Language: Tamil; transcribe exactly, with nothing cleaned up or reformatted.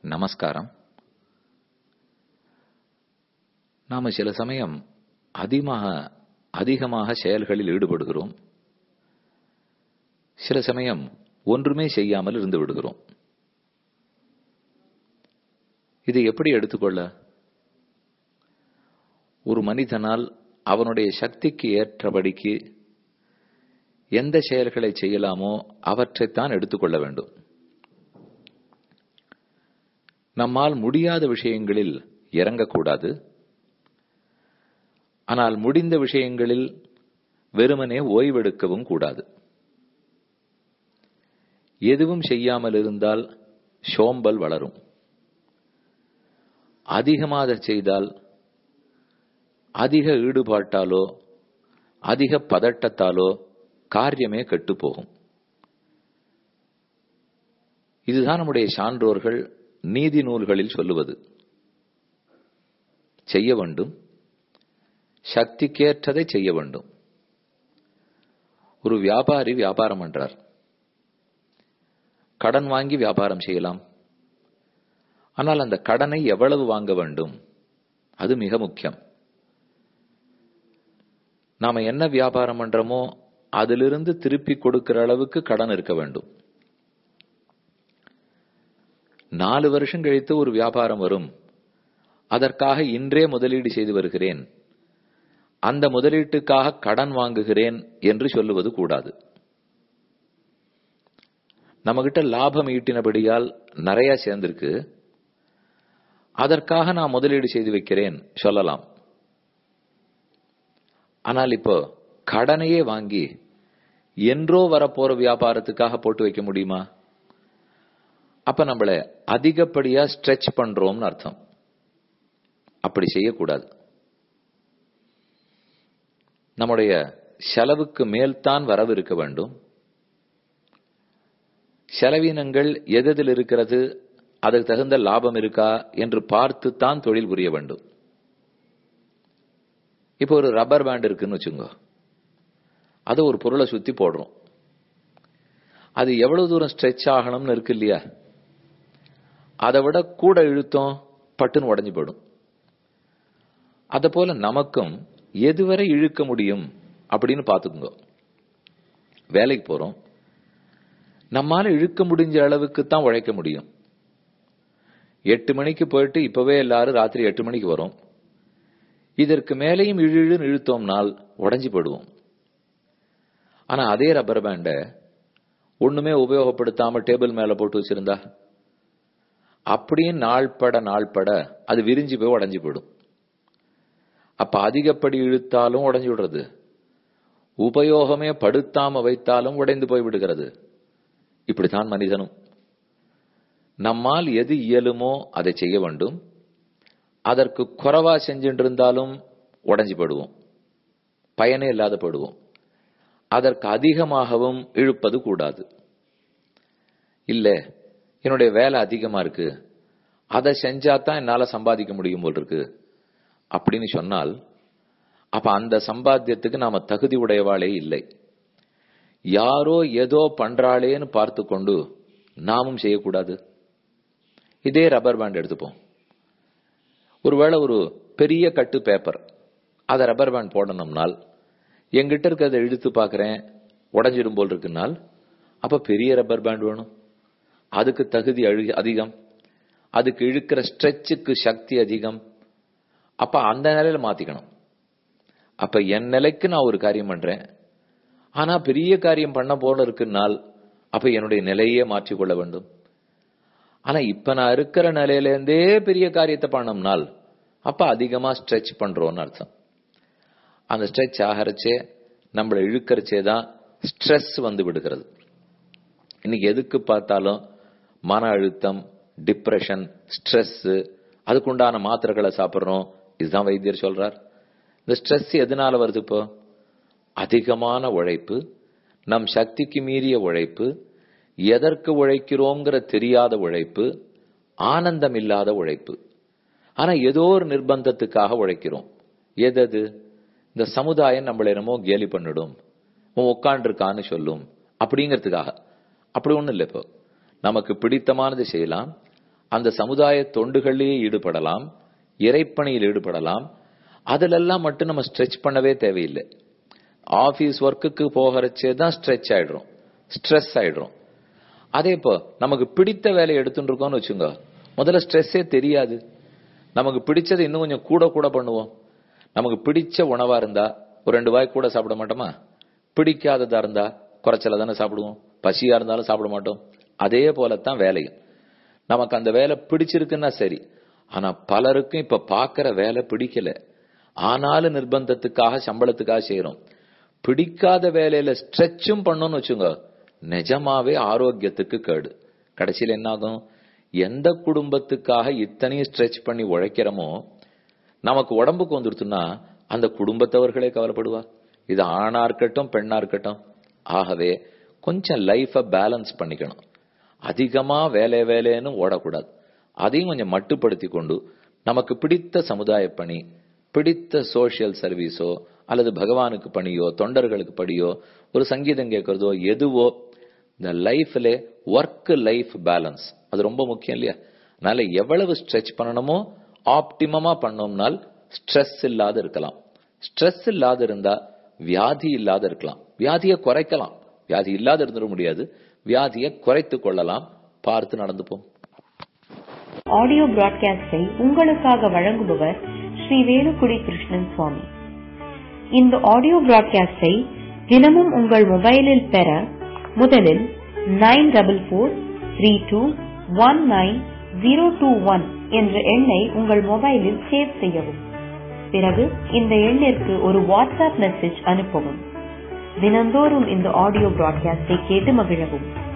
நமஸ்காரம். நாம சில சமயம் அதிகமாக அதிகமாக செயல்களில் ஈடுபடுகிறோம். சில சமயம் ஒன்றுமே செய்யாமல் இருந்து விடுகிறோம். இதை எப்படி எடுத்துக்கொள்ள? ஒரு மனிதனால் அவனுடைய சக்திக்கு ஏற்றபடிக்கு எந்த செயல்களை செய்யலாமோ அவற்றைத்தான் எடுத்துக்கொள்ள வேண்டும். நம்மால் முடியாத விஷயங்களில் இறங்கக்கூடாது. ஆனால் முடிந்த விஷயங்களில் வெறுமனே ஓய்வெடுக்கவும் கூடாது. எதுவும் செய்யாமல் இருந்தால் சோம்பல் வளரும். அதிகமாக செய்தால் அதிக ஈடுபாட்டாலோ அதிக பதட்டத்தாலோ காரியமே கெட்டு போகும். இதுதான் நம்முடைய சான்றோர்கள் நீதி நூல்களில் சொல்லுவது. செய்ய வேண்டும், சக்திக்கேற்றதை செய்ய வேண்டும். ஒரு வியாபாரி வியாபாரம் பண்றார். கடன் வாங்கி வியாபாரம் செய்யலாம். ஆனால் அந்த கடனை எவ்வளவு வாங்க வேண்டும், அது மிக முக்கியம். நாம என்ன வியாபாரம் பண்றோமோ அதிலிருந்து திருப்பி கொடுக்கிற அளவுக்கு கடன் இருக்க வேண்டும். நாலு வருஷம் கழித்து ஒரு வியாபாரம் வரும், அதற்காக இன்றே முதலீடு செய்து வருகிறேன், அந்த முதலீட்டுக்காக கடன் வாங்குகிறேன் என்று சொல்லுவது கூடாது. நம்ம கிட்ட லாபம் ஈட்டினபடியால் நிறைய சேர்ந்திருக்கு, அதற்காக நான் முதலீடு செய்து வைக்கிறேன் சொல்லலாம். ஆனால் இப்போ கடனையே வாங்கி என்றோ வரப்போற வியாபாரத்துக்காக போட்டு வைக்க முடியுமா? அப்ப நம்மள அதிகப்படியா ஸ்ட்ரெச் பண்றோம்னு அர்த்தம். அப்படி செய்யக்கூடாது. நம்முடைய செலவுக்கு மேல்தான் வரவு இருக்க வேண்டும். செலவினங்கள் எதில் இருக்கிறது, அதுக்கு தகுந்த லாபம் இருக்கா என்று பார்த்துத்தான் தொழில் புரிய வேண்டும். இப்போ ஒரு ரப்பர் பேண்ட் இருக்குன்னு வச்சுங்க, அது ஒரு பொருளை சுத்தி போடுறோம். அது எவ்வளவு தூரம் ஸ்ட்ரெச் ஆகணும்னு இருக்கு இல்லையா? அதை விட கூட இழுத்தோம் பட்டுன்னு உடஞ்சு போடும். அத போல நமக்கும் எதுவரை இழுக்க முடியும் அப்படின்னு பாத்துக்கோங்க. வேலைக்கு போறோம், நம்மால இழுக்க முடிஞ்ச அளவுக்கு தான் உழைக்க முடியும். எட்டு மணிக்கு போயிட்டு இப்பவே எல்லாரும் ராத்திரி எட்டு மணிக்கு வரும். இதற்கு மேலேயும் இழுன்னு இழுத்தோம்னால் உடஞ்சி போடுவோம். ஆனா அதே ரப்பர் பேண்ட ஒண்ணுமே உபயோகப்படுத்தாம டேபிள் மேல போட்டு வச்சிருந்தா அப்படியே நாள்பட நாள்பட அது விரிஞ்சு போய் உடஞ்சி போயிடும். அப்ப அதிகப்படி இழுத்தாலும் உடஞ்சி விடுறது, உபயோகமே படுத்தாம வைத்தாலும் உடைந்து போய் விடுகிறது. இப்படித்தான் மனிதனும். நம்மால் எது இயலுமோ அதை செய்ய வேண்டும். அதற்கு குறைவா செஞ்சுட்டு இருந்தாலும் உடஞ்சி போடுவோம், பயனே இல்லாத போடுவோம். அதற்கு அதிகமாகவும் இழுப்பது கூடாது. இல்ல என்னுடைய வேலை அதிகமா இருக்கு, அதை செஞ்சாதான் என்னால சம்பாதிக்க முடியும் போல் இருக்கு அப்படின்னு சொன்னால் அப்ப அந்த சம்பாத்தியத்துக்கு நாம தகுதி உடையவாளே இல்லை. யாரோ ஏதோ பண்றாளேன்னு பார்த்து கொண்டு நாமும் செய்யக்கூடாது. இதே ரப்பர் பேண்ட் எடுத்துப்போம். ஒருவேளை ஒரு பெரிய கட்டு பேப்பர், அதை ரப்பர் பேண்ட் போடணும்னால் எங்கிட்ட இருக்கிறத இழுத்து பாக்குறேன் உடஞ்சிடும் போல் இருக்குனால் அப்ப பெரிய ரப்பர் பேண்ட் வேணும். அதுக்கு தகுதி அதிகம், அதுக்கு இழுக்கிற ஸ்ட்ரெச்சுக்கு சக்தி அதிகம். அப்ப அந்த நிலையில மாத்திக்கணும். அப்ப என் நிலைக்கு நான் ஒரு காரியம் பண்றேன், ஆனா பெரிய காரியம் பண்ண போல இருக்குனால் அப்ப என்னுடைய நிலையே மாற்றிக்கொள்ள வேண்டும். ஆனா இப்ப நான் இருக்கிற நிலையிலேருந்தே பெரிய காரியத்தை பண்ணோம்னால் அப்ப அதிகமா ஸ்ட்ரெச் பண்றோம்னு அர்த்தம். அந்த ஸ்ட்ரெச் ஆகறச்சே நம்மளை இழுக்கறச்சே தான் ஸ்ட்ரெஸ் வந்து விடுகிறது. இன்னைக்கு எதுக்கு பார்த்தாலும் மன அழுத்தம், டிப்ரெஷன், ஸ்ட்ரெஸ், அதுக்குண்டான மாத்திரைகளை சாப்பிட்றோம். இதுதான் வைத்தியர் சொல்றார். இந்த ஸ்ட்ரெஸ் எதனால வருது? இப்போ அதிகமான உழைப்பு, நம் சக்திக்கு மீறிய உழைப்பு, எதற்கு உழைக்கிறோங்கிற தெரியாத உழைப்பு, ஆனந்தம் இல்லாத உழைப்பு. ஆனா ஏதோ ஒரு நிர்பந்தத்துக்காக உழைக்கிறோம். எதது? இந்த சமுதாயம் நம்மளை என்னமோ கேலி பண்ணிடும், உட்காண்டு இருக்கான்னு சொல்லும் அப்படிங்கிறதுக்காக. அப்படி ஒண்ணும் இல்லை. இப்போ நமக்கு பிடித்தமானது செய்யலாம், அந்த சமுதாய தொண்டுகளிலேயே ஈடுபடலாம், இறைப்பணியில் ஈடுபடலாம். அதிலெல்லாம் மட்டும் நம்ம ஸ்ட்ரெச் பண்ணவே தேவையில்லை. ஆபீஸ் ஒர்க்குக்கு போகிறச்சே தான் ஸ்ட்ரெச் ஆயிடுறோம், ஸ்ட்ரெஸ் ஆயிடுறோம். அதே இப்போ நமக்கு பிடித்த வேலையை எடுத்துட்டு இருக்கோம்னு வச்சுங்க, முதல்ல ஸ்ட்ரெஸ்ஸே தெரியாது. நமக்கு பிடிச்சதை இன்னும் கொஞ்சம் கூட கூட பண்ணுவோம். நமக்கு பிடிச்ச உணவா இருந்தா ஒரு ரெண்டு வாய் கூட சாப்பிட மாட்டோமா? பிடிக்காததா இருந்தா குறைச்சல தானே சாப்பிடுவோம். பசியா இருந்தாலும் சாப்பிட மாட்டோம். அதே போலத்தான் வேலையும். நமக்கு அந்த வேலை பிடிச்சிருக்குன்னா சரி, ஆனா பலருக்கும் இப்ப பாக்குற வேலை பிடிக்கல, ஆனாலும் நிர்பந்தத்துக்காக சம்பளத்துக்காக செய்யறோம். பிடிக்காத வேலையில ஸ்ட்ரெச்சும் பண்ணோம்னு வச்சுங்க, நிஜமாவே ஆரோக்கியத்துக்கு கேடு. கடைசியில் என்ன ஆகும்? எந்த குடும்பத்துக்காக இத்தனையும் ஸ்ட்ரெச் பண்ணி உழைக்கிறோமோ, நமக்கு உடம்புக்கு வந்துடுத்துன்னா அந்த குடும்பத்தவர்களே கவலைப்படுவா. இது ஆணா இருக்கட்டும் பெண்ணா இருக்கட்டும். ஆகவே கொஞ்சம் லைஃப பேலன்ஸ் பண்ணிக்கணும். அதிகமா வேலை வேலைன்னு ஓடக்கூடாது. அதையும் கொஞ்சம் மட்டுப்படுத்தி கொண்டு நமக்கு பிடித்த சமுதாய பணி, பிடித்த சோசியல் சர்வீஸோ அல்லது பகவானுக்கு பணியோ தொண்டர்களுக்கு பணியோ ஒரு சங்கீதம் கேட்கறதோ எதுவோ, இந்த லைஃப்ல ஒர்க் லைஃப் பேலன்ஸ் அது ரொம்ப முக்கியம் இல்லையா? அதனால எவ்வளவு ஸ்ட்ரெச் பண்ணணுமோ ஆப்டிமமா பண்ணோம்னால் ஸ்ட்ரெஸ் இல்லாத இருக்கலாம். ஸ்ட்ரெஸ் இல்லாத இருந்தா வியாதி இல்லாத இருக்கலாம். வியாதியை குறைக்கலாம். வியாதி இல்லாத இருந்துட முடியாது, வியாதியை குறைத்து கொள்ளலாம். பார்த்து நடந்துப்போம். ஆடியோ பிராட்காஸ்டை உங்களுக்காக வழங்குபவர் ஸ்ரீ வேலுக்குடி கிருஷ்ணன் சுவாமி. இந்த ஆடியோ பிராட்காஸ்டை தினமும் உங்கள் மொபைலில் பெற முதலில் nine double four three two one nine zero two one என்ற எண்ணை உங்கள் மொபைலில் சேவ் செய்யவும். பிறகு இந்த எண்ணிற்கு ஒரு வாட்ஸ்அப் மெசேஜ் அனுப்பவும். தினந்தோறும் இந்த ஆடியோ பிராட்காஸ்டை கேட்டு மகிழவும்.